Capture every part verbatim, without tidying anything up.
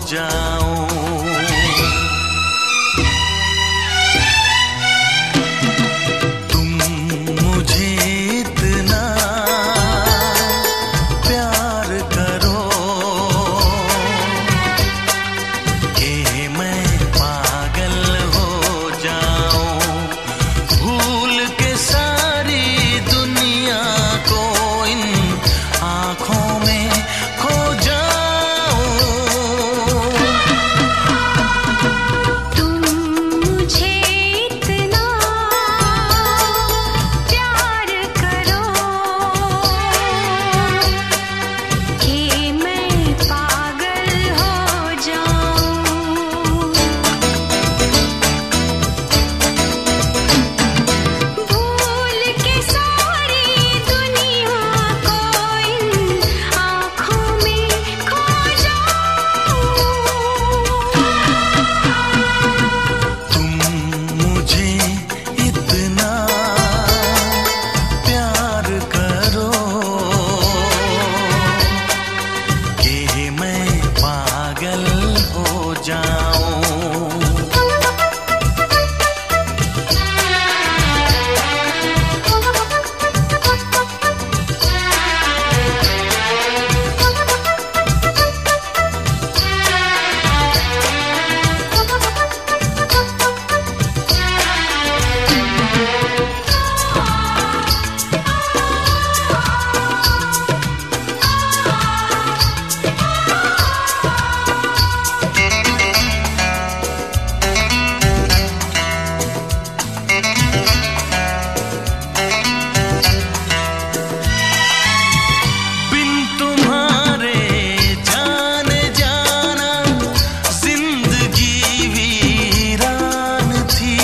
जाऊं। तुम मुझे इतना प्यार करो कि मैं पागल हो जाऊं, भूल के सारी दुनिया को इन आँखों में खो जाऊं। तुम मुझे इतना प्यार करो कि मैं पागल हो जाऊं, भूल के सारी दुनिया को इन आँखों में खो जाऊं। तुम मुझे इतना प्यार करो कि मैं पागल हो जाऊं। बिन तुम्हारे जाने जाना जिंदगी वीरान थी।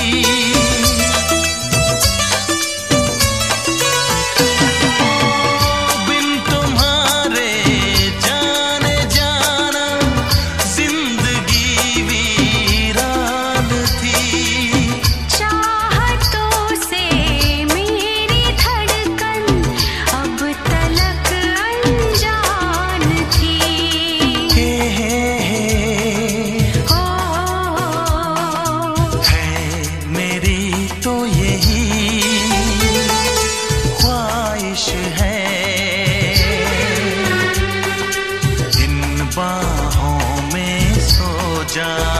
बिन तुम्हारे जाने जाना जिंदगी वीरान थी। चाहतों से मेरी धड़कन अब तलक अनजान थी। हे हे हे हो है मेरी तो यही ख्वाहिश है, इन बाहों में सो जा।